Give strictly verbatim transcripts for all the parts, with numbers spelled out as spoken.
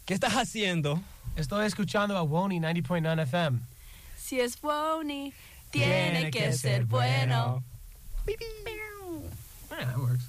¿Qué estás haciendo? Estoy escuchando a Wony ninety point nine F M. Si es Wony, tiene, tiene que, que ser bueno. bueno. Yeah, that works.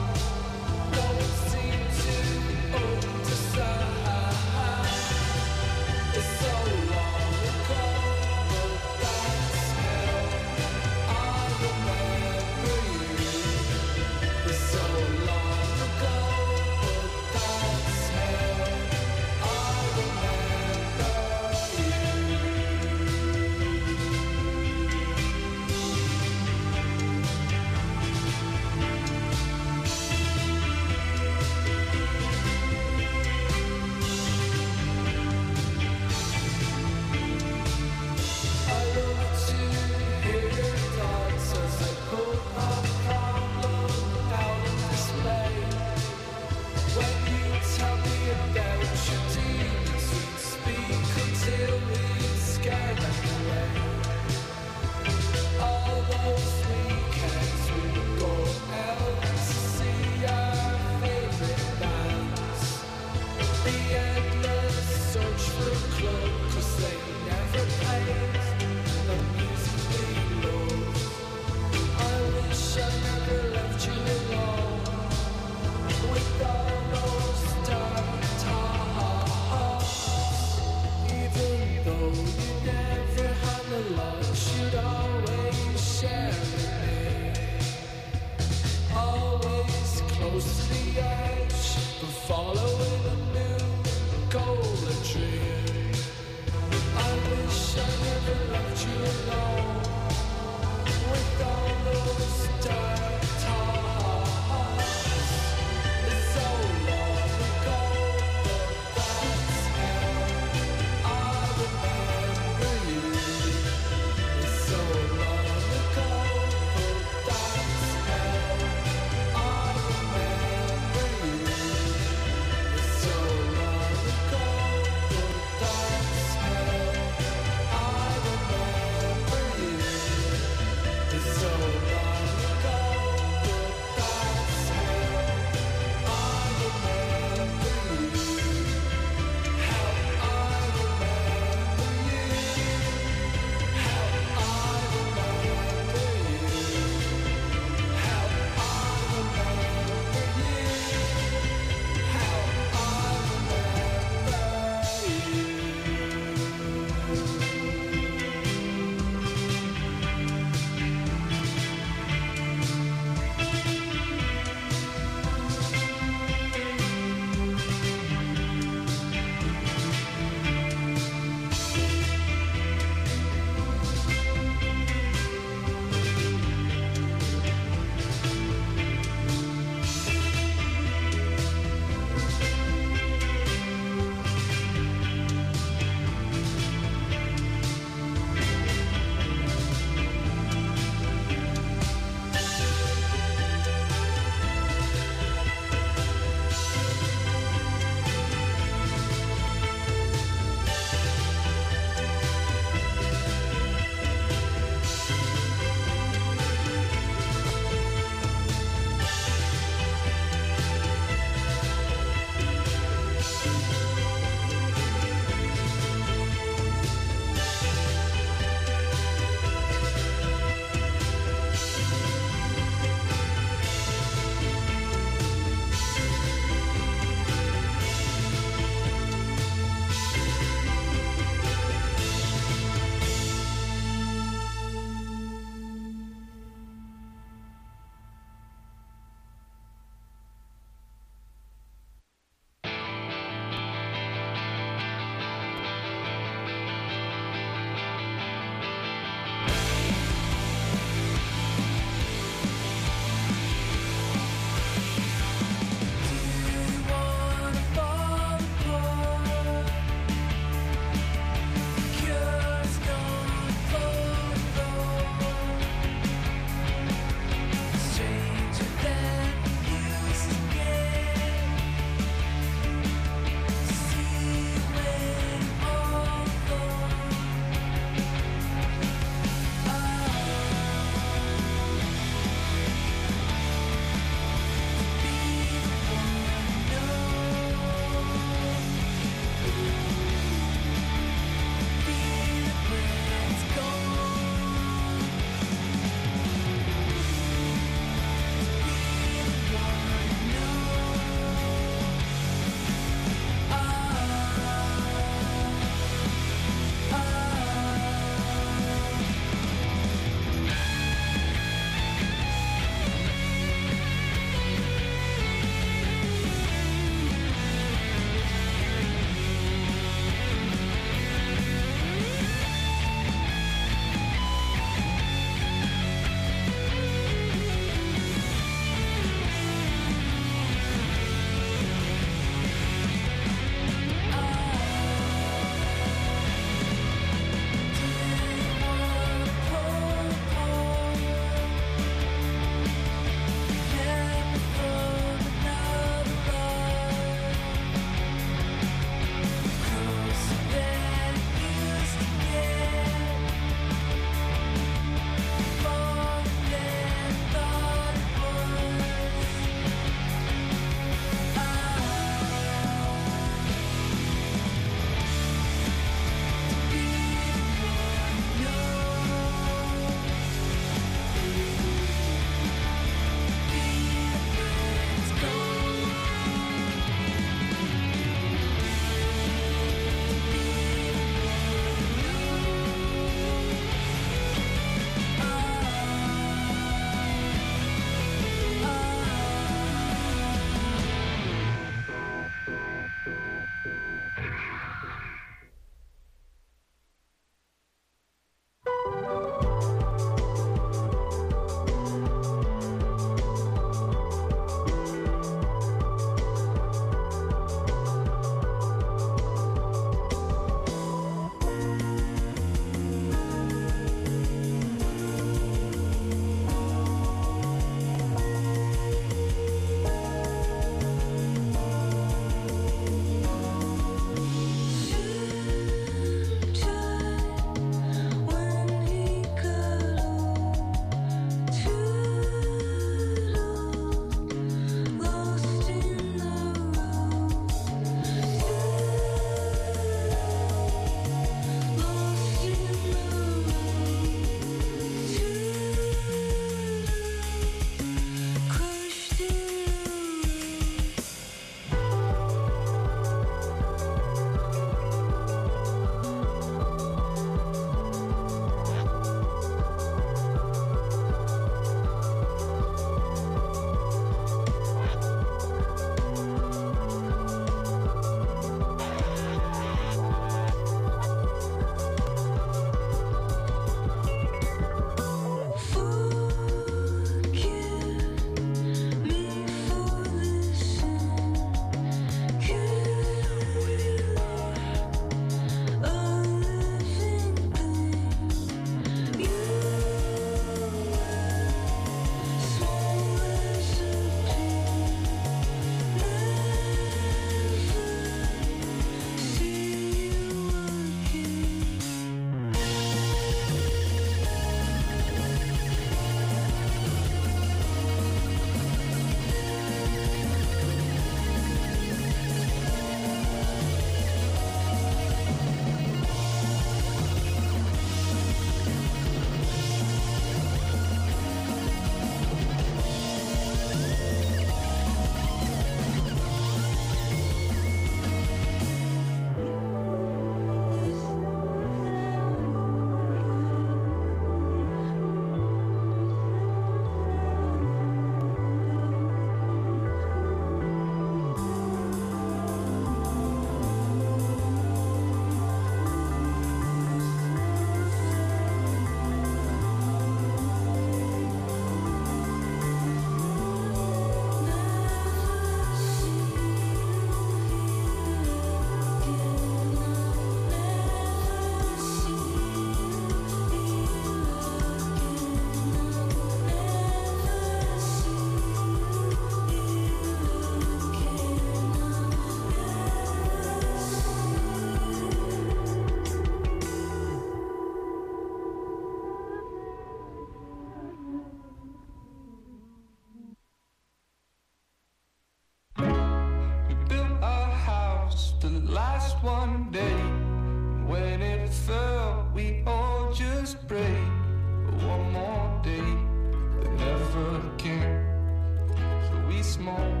last one day. When it fell, we all just prayed for one more day that never came. So we smoked,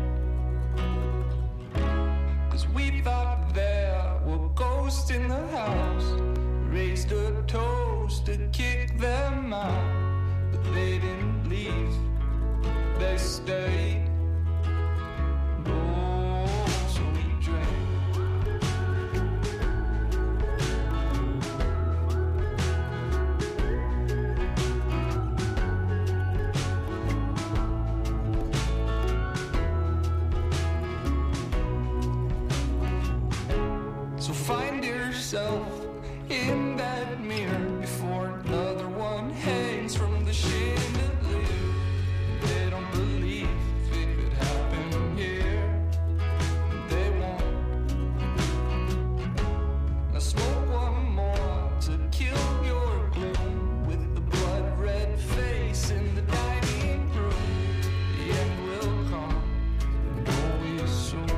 'cause we thought there were ghosts in the house. Raised a toast to kick them out, but they didn't leave, they stayed. Oh, so we drank. So find yourself in that mirror before another one hangs from the chandelier. They don't believe it could happen here. They won't. Now smoke one more to kill your gloom with the blood red face in the dining room. The end will come, and always soon.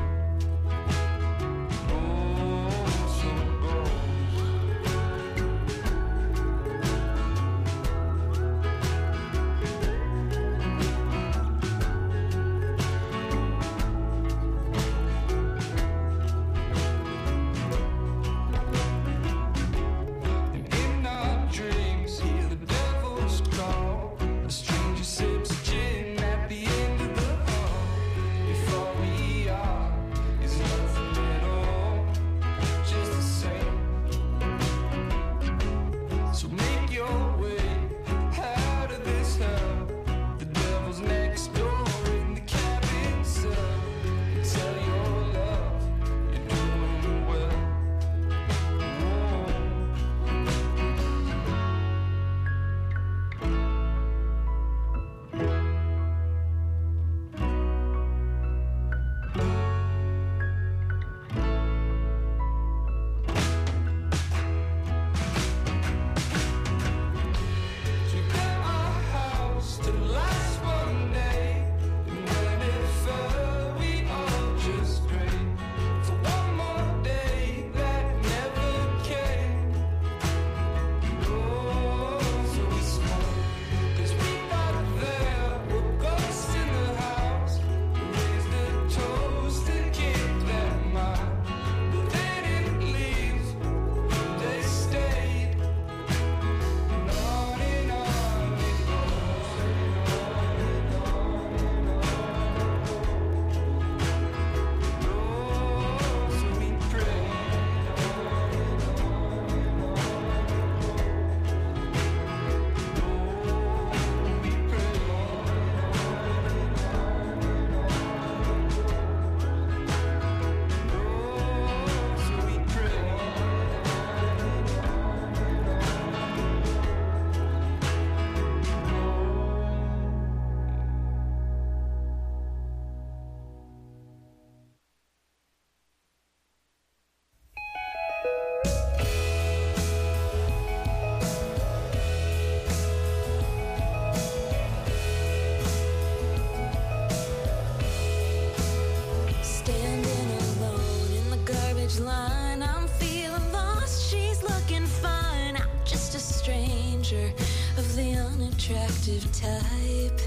Type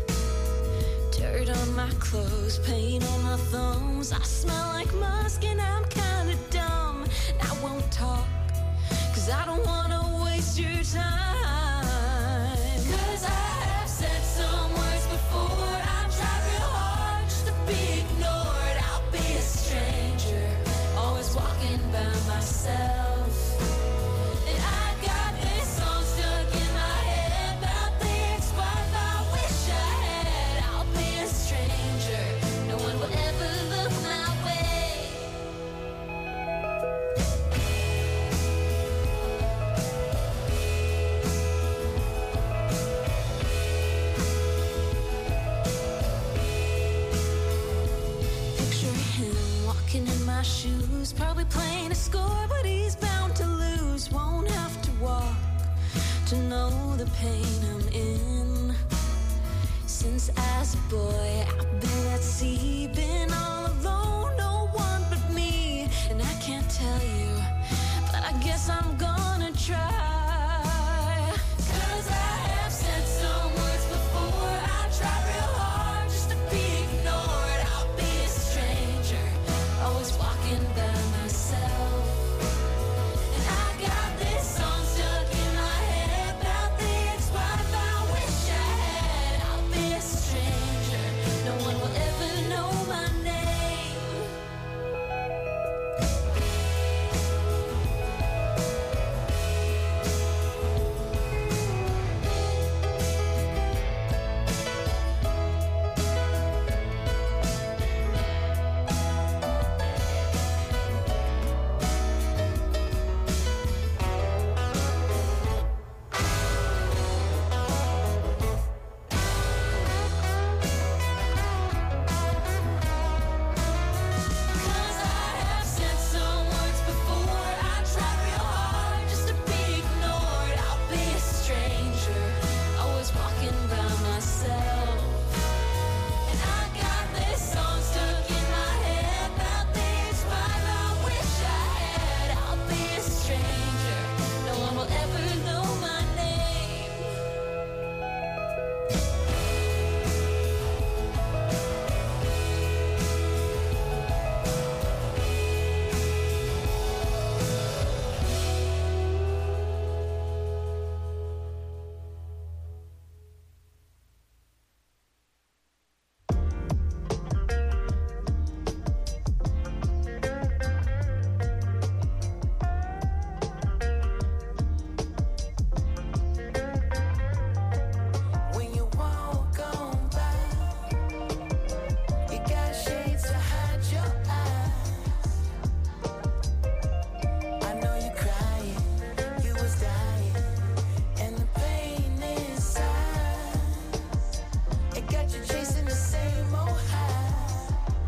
dirt on my clothes, paint on my thumbs. I smell like musk and I'm kinda dumb. I won't talk, cause I don't wanna waste your time. Cause I have said some words before. I'm trying real hard just to be ignored. I'll be a stranger, always walking by myself. Shoes, probably playing a score, but he's bound to lose. Won't have to walk to know the pain I'm in. Since as a boy I've been at sea, been all alone, no one but me. and I can't tell you, but I guess I'm gonna try. Cause I have said some words before. I try real hard just to be ignored. I'll be a stranger, always walking by myself. And I got this song stuck in my head about the ex-wife I wish I had. I'll be a stranger, no one will ever know my name. Cause I have said some words before. I try real hard just to be ignored. I'll be a stranger, always walking by myself. And I got this song stuck in my head about the ex-wife I wish I had. I'll be a stranger, no one will ever know my name. When you walk on by, you got shades to hide your eyes. I know you're crying, you was dying, and the pain inside, it got you chasing the same old high.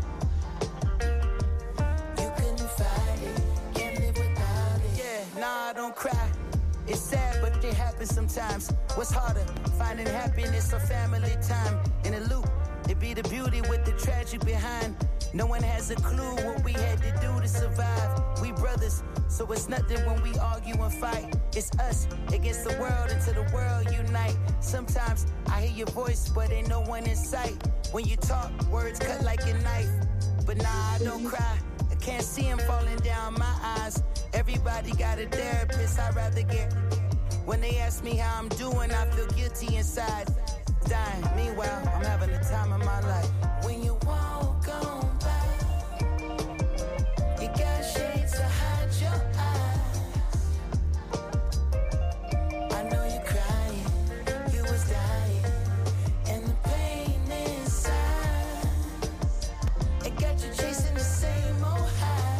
You couldn't fight it, can't live without it. Yeah, nah, don't cry. It's sad, but it happens sometimes. What's harder, finding happiness or family time? In a loop, it be the beauty with the tragic behind. No one has a clue what we had to do to survive. We brothers, so it's nothing when we argue and fight. It's us against the world until the world unite. Sometimes I hear your voice, but ain't no one in sight. When you talk, words cut like a knife. But nah, I don't cry. I can't see him falling down my eyes. Everybody got a therapist, I'd rather get. When they ask me how I'm doing, I feel guilty inside. Dying, meanwhile, I'm having the time of my life. When you walk on by, you got shades to hide your eyes. I know you're crying, you was dying, And the pain inside, it got you chasing the same old high.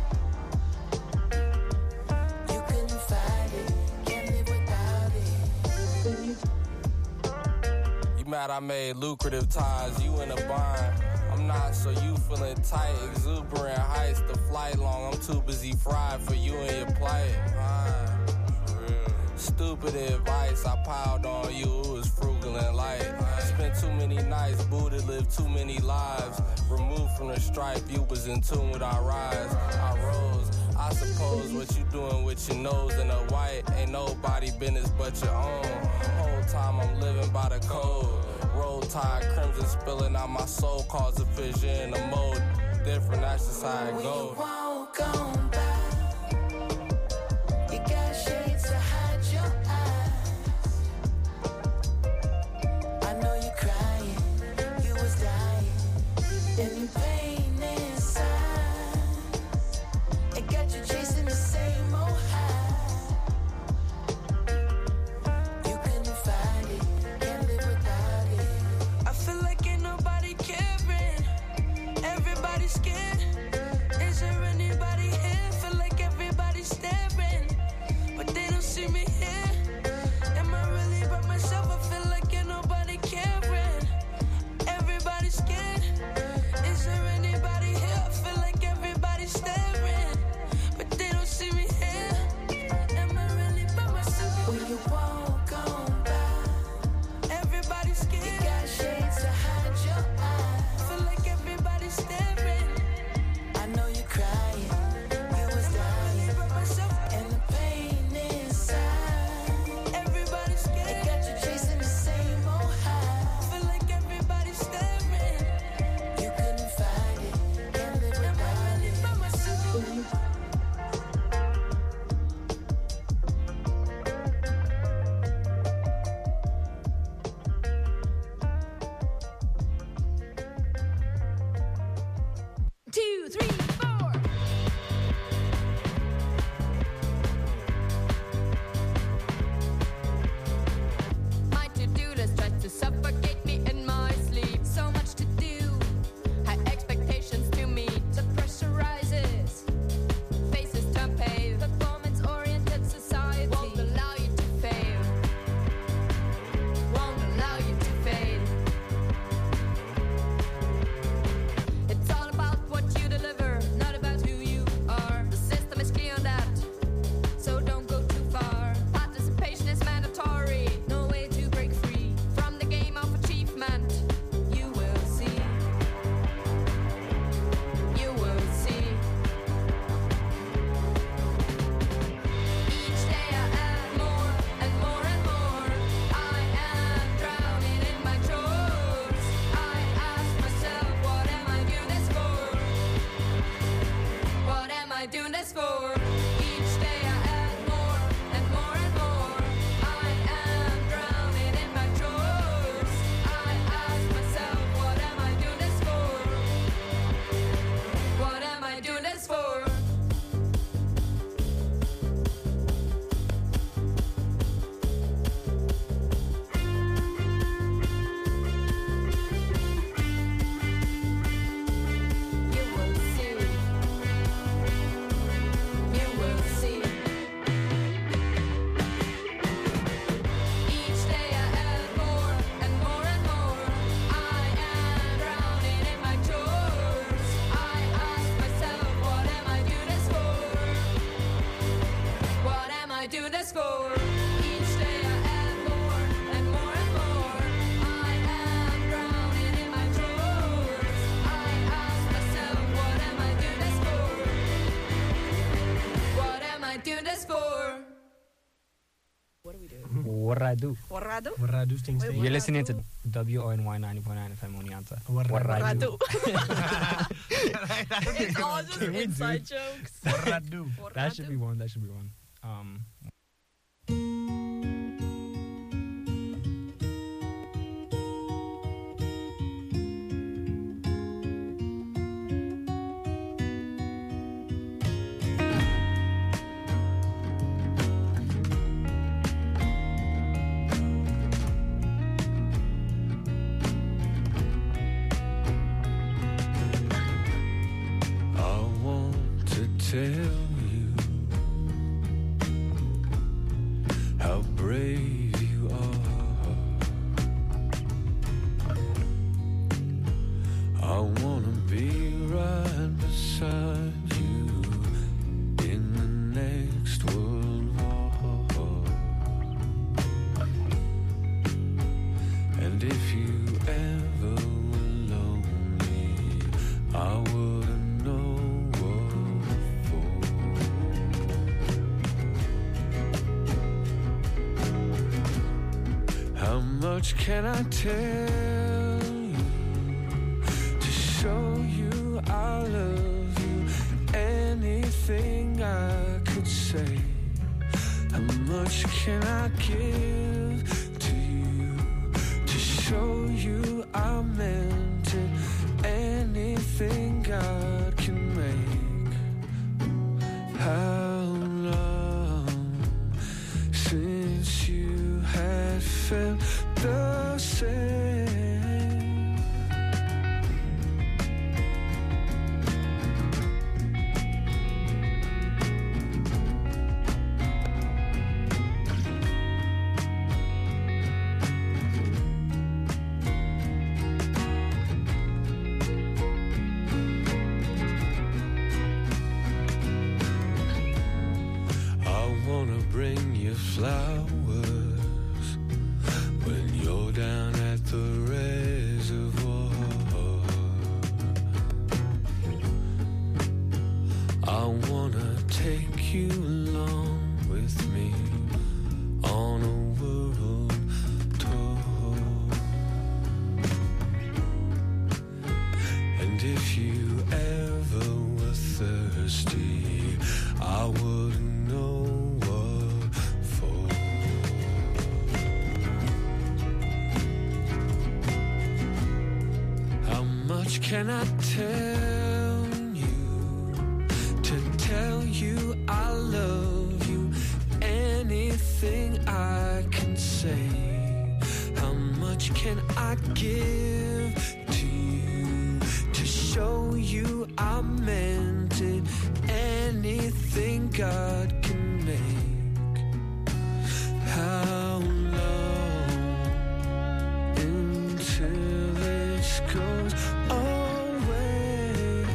you couldn't fight it, can't live without it. You mad I made lucrative ties, you in a bind. I'm not, so you feeling tight, exuberant heights, the flight long. I'm too busy fried for you and your plight. Fine, for real. Stupid advice, I piled on you, it was frugal and light. Spent too many nights, booted, lived too many lives. Removed from the stripe, you was in tune with our rise. I rose, I suppose what you doing with your nose in a white ain't nobody business but your own. Whole time I'm living by the code. Roll tide, crimson spilling out my soul, cause a vision, a mode different, that's just how it When you goes. walk on by, you got shades to hide your eyes. I know you're crying, you was dying, And the pain inside, it got you chasing the same old high. you couldn't fight it, can't live without it. I feel like ain't nobody caring, everybody's scared. Is there anybody here? Feel this for? Each day I add more and more and more. I am drowning in my chores. I ask myself, what am I doing this for? What am I doing this for? You will see. You will see. Each day I add more and more and more. I am drowning in my chores. I ask myself, what am I doing this for? What am I doing this for? Each day I add more and more and more. I am drowning in my chores. I ask myself, what am I doing this for? What am I doing this for? What do we do? What I do. Warrado? Warradu stinks Wait, steak. You're listening to W O N Y ninety point nine F M Oneonta. Warradu. It's all just Can we do- inside jokes. Warradu. That should be one. That should be one. Um, I want to tell you how brave you are. I wanna be right beside you in the next world war. And if you ever were lonely, I wouldn't know what for. How much can I tell you to show you I love you? Anything I could say. How much can I give to you to show you I meant it? Anything God can make. How long since you had felt the same? I wanna bring you flowers when you're down at the reservoir. I wanna take you along with me on a world tour. And if you ever were thirsty, I wouldn't know what for. How much can I tell you to tell you I love you? Anything I can say. How much can I give to you to show you I meant it? Anything God can make. How long until this goes away?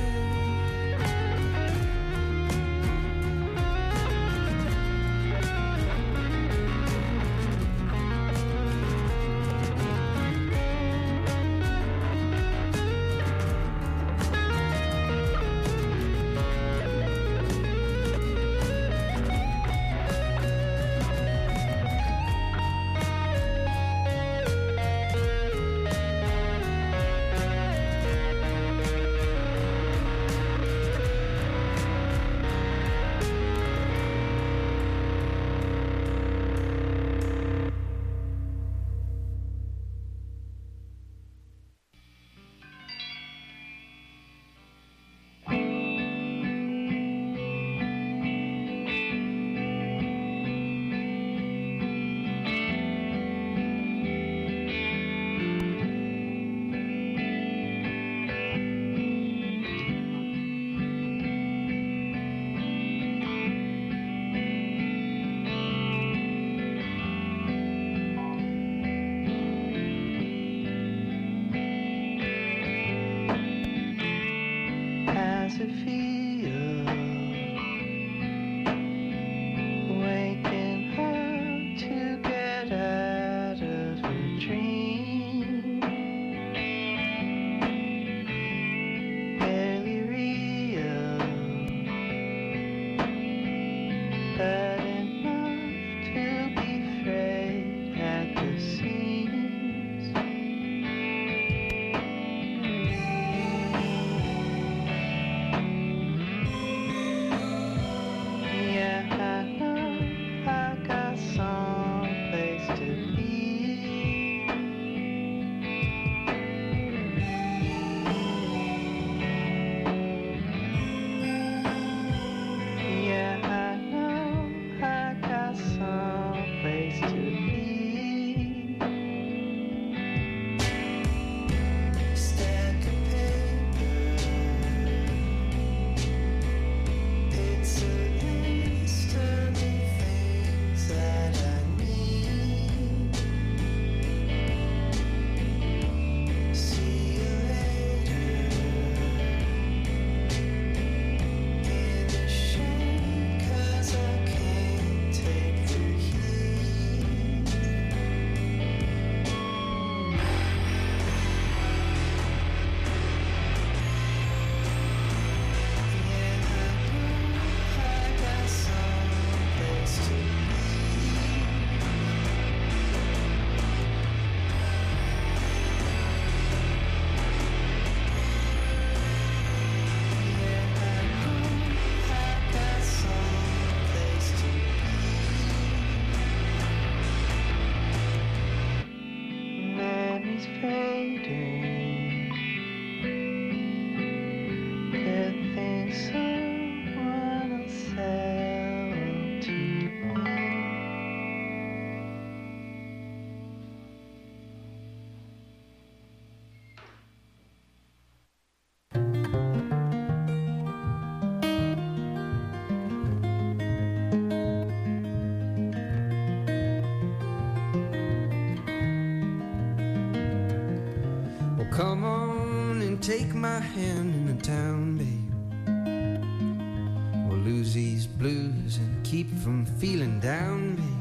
Come on and take my hand in the town, babe. We'll lose these blues and keep from feeling down, babe.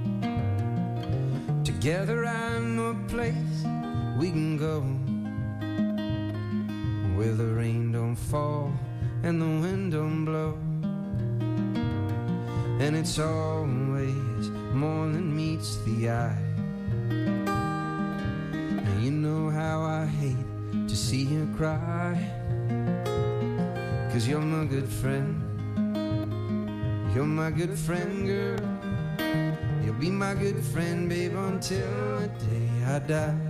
Together I know a place we can go where the rain don't fall and the wind don't blow. And it's always more than meets the eye. And you know how I hate to see you cry, 'cause you're my good friend. You're my good friend, girl. You'll be my good friend, babe, until the day I die.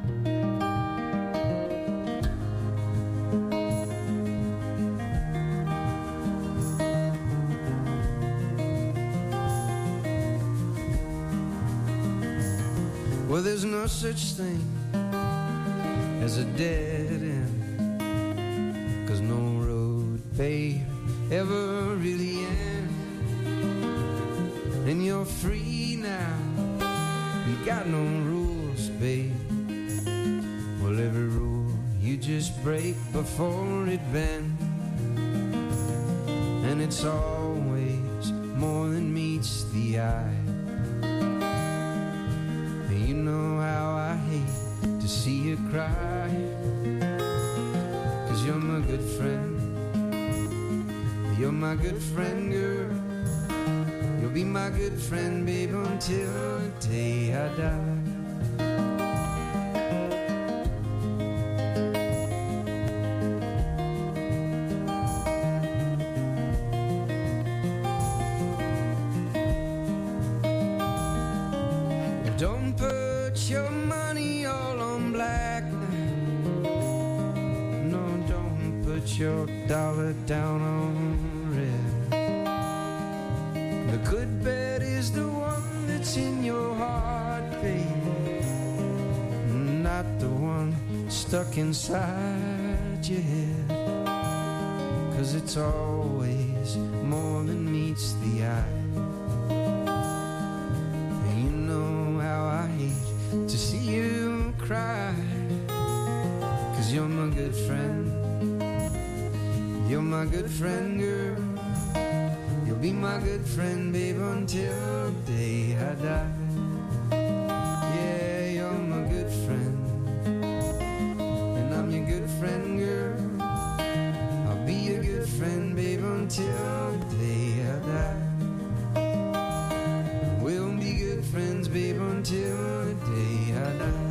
Well, there's no such thing as a dead end, 'cause no road, babe, ever really ends. And you're free now, you got no rules, babe. Well, every rule you just break before it bends. And it's always more than meets the eye. And you know how I hate to see you cry, 'cause you're my good friend. You're my good friend, girl. You'll be my good friend, babe, until the day I die. Don't put your money all on black now. No, don't put your dollar down on red. The good bet is the one that's in your heart, baby, not the one stuck inside your head. 'Cause it's always more than meets the eye. And you know how I hate to see you cry, 'cause you're my good friend. You're my good friend, girl. You'll be my good friend, babe, until the day I die. Yeah, you're my good friend, and I'm your good friend, girl. I'll be your good friend, babe, until the day I die. We'll be good friends, babe, until the day I die.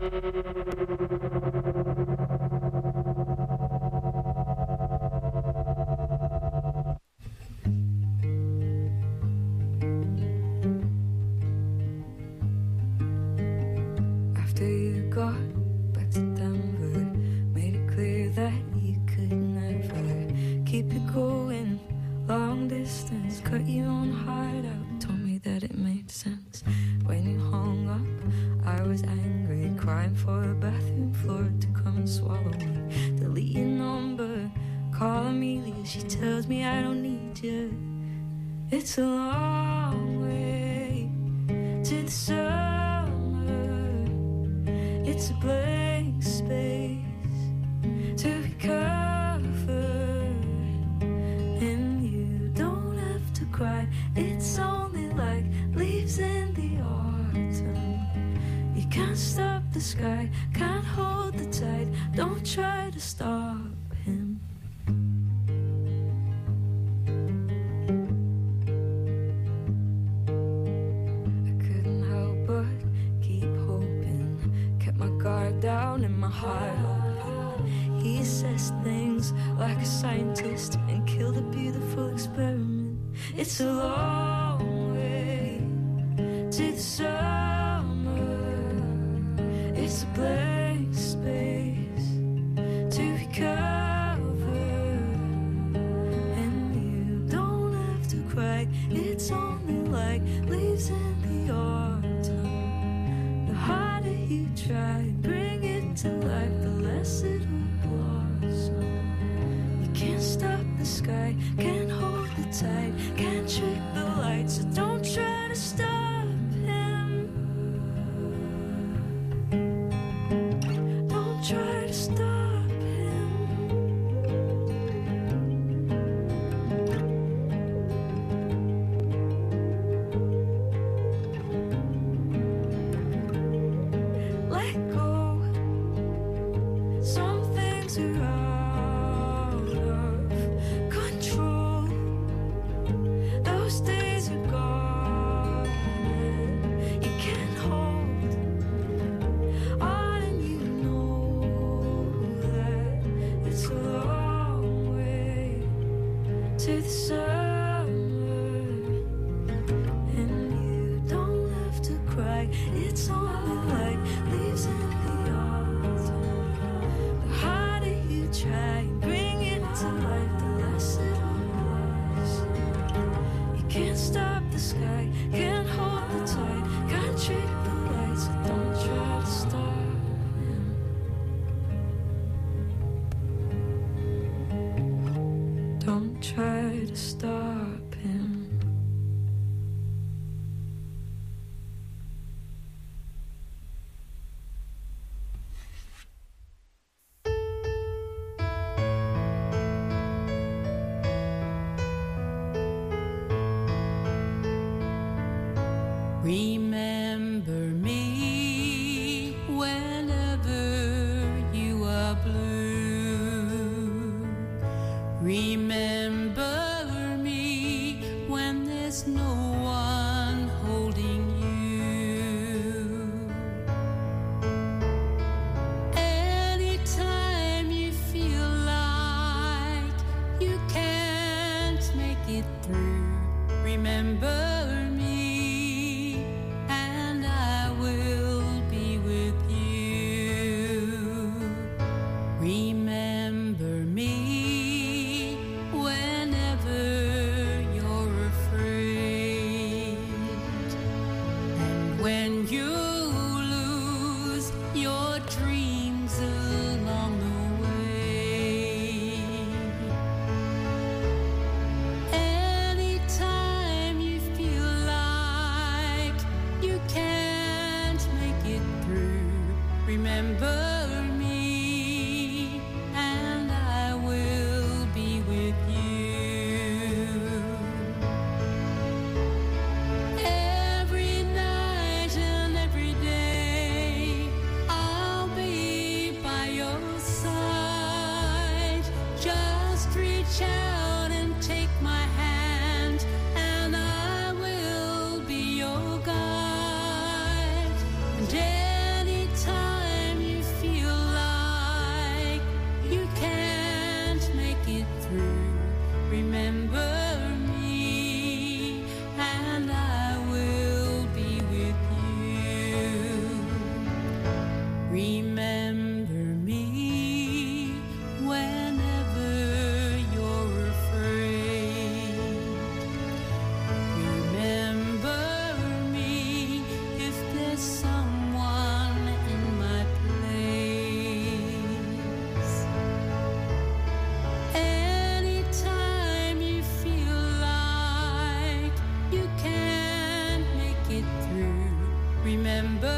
After you got back to Denver, made it clear that you could never keep it going long distance. Cut your own heart out, told me that it made sense. When you hung up, I was angry, crying for a bathroom floor to come and swallow me. Delete your number, call Amelia, she tells me I don't need you. It's a long way to the summer. It's a blank space to recover, and you don't have to cry. It's only like leaves in the autumn. You can't stop the sky, can't hold the tide. Don't try to stop him. Down in my heart open. He says things like a scientist and killed a beautiful experiment. It's a long way to the summer. It's a blank space to recover, and you don't have to cry. It's only like leaves in the autumn. The harder you try, bring it to life, the less it will blossom. You can't stop the sky, can't hold the tide, can't trick the light, so don't try to stop him. Don't try to stop him. Let go. Some things are out of control. Those days are gone, and you can't hold on, and you know that it's a long way to the summer, and you don't have to cry. It's only like leaves in the autumn. The harder you try, bring it to life, the less it was. You can't stop the sky, can't hold the tide, can't trick the light, so don't try to stop him. Don't try to stop him. Remember me whenever you are blue. Remember me when there's no one holding you. Anytime you feel like you can't make it through, remember anytime Remember me whenever you're afraid. Remember me if there's someone in my place. Anytime you feel like you can't make it through, remember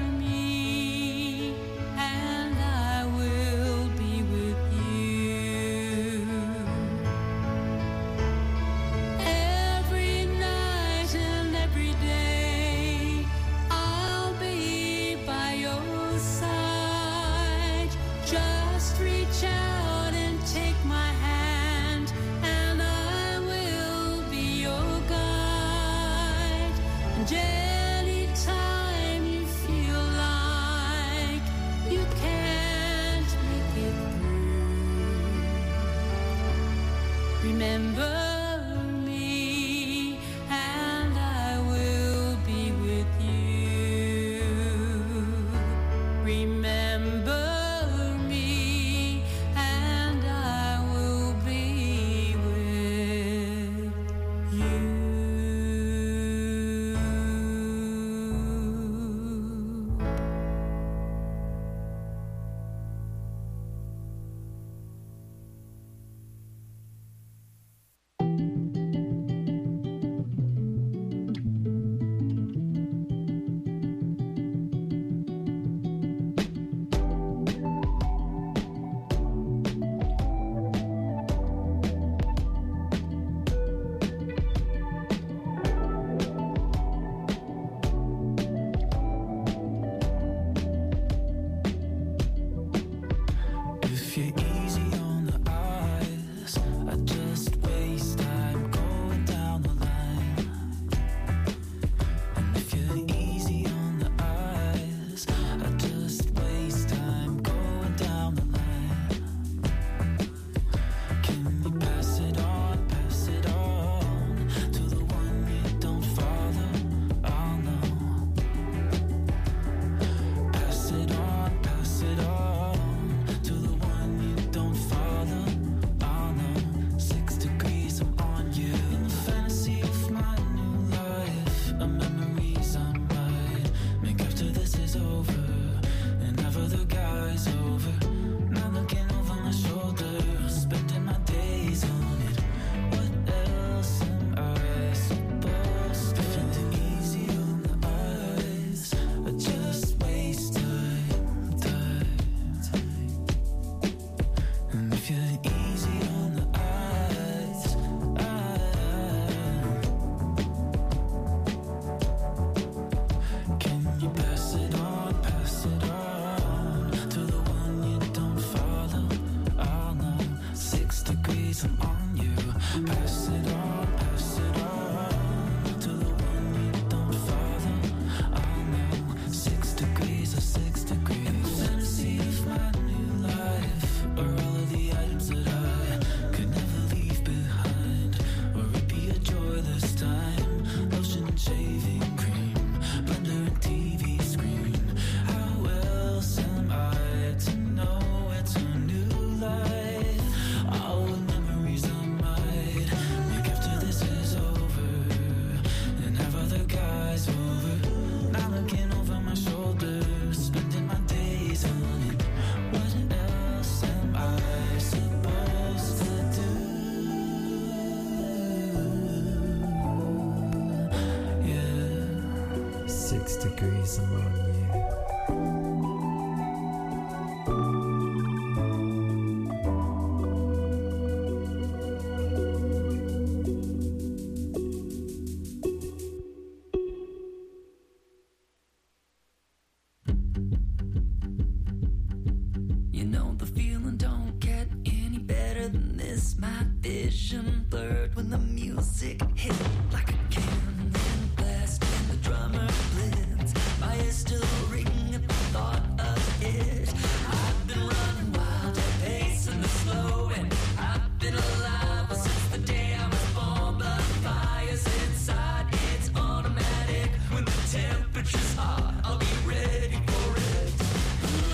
degrees among you. You know the feeling don't get any better than this. My vision blurred when the music hit like a cannon blast and the drummer blends. My ears still ring at the thought of it. I've been running wild, pacing the slow, and I've been alive since the day I was born. Blood fires inside, it's automatic. When the temperature's hot, I'll be ready for it.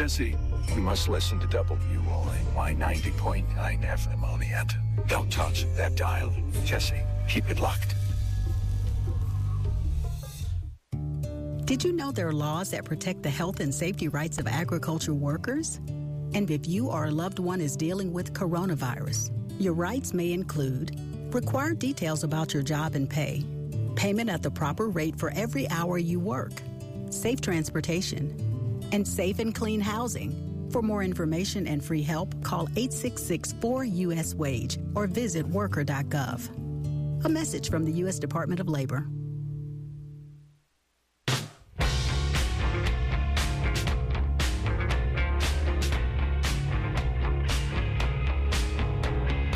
Jesse, you must listen to W O N Y ninety point nine F M Oneonta. Don't touch that dial. Jesse, keep it locked. Did you know there are laws that protect the health and safety rights of agriculture workers? And if you or a loved one is dealing with coronavirus, your rights may include required details about your job and pay, payment at the proper rate for every hour you work, safe transportation, and safe and clean housing. For more information and free help, call eight six six, four U S WAGE or visit worker dot gov. A message from the U S Department of Labor.